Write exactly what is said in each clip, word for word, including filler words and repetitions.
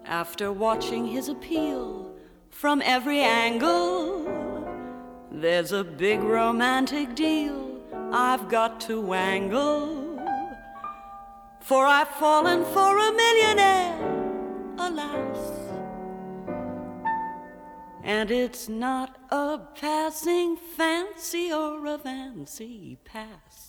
After watching his appeal from every angle, there's a big romantic deal I've got to wangle. For I've fallen for a millionaire, alas, and it's not a passing fancy or a fancy pass.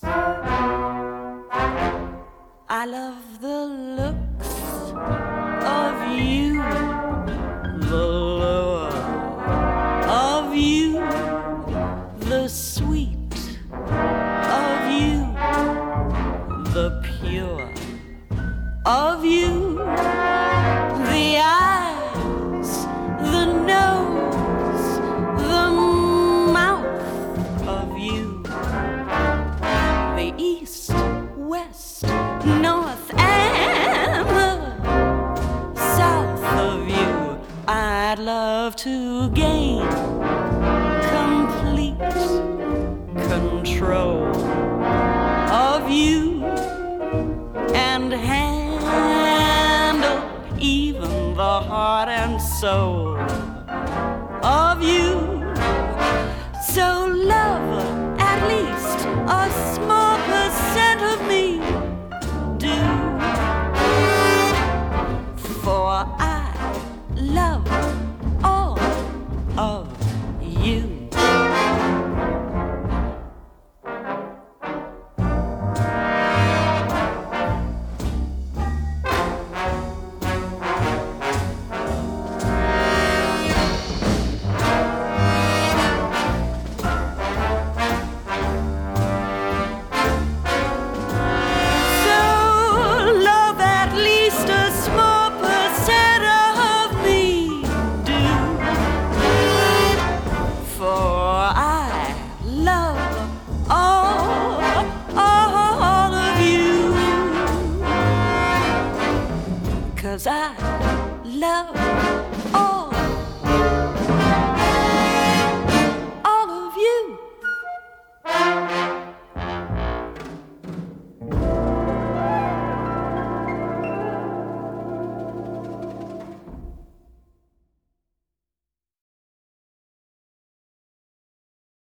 I love the looks of you, the lure of you, the sweet of you, the pure of you, the eyes, the nose, the mouth of you, the east, west, north, and the south of you. I'd love to gain complete control of you and handle even the heart and soul of you. So love at least a small percent of me, do, for I love all of you. Cause I love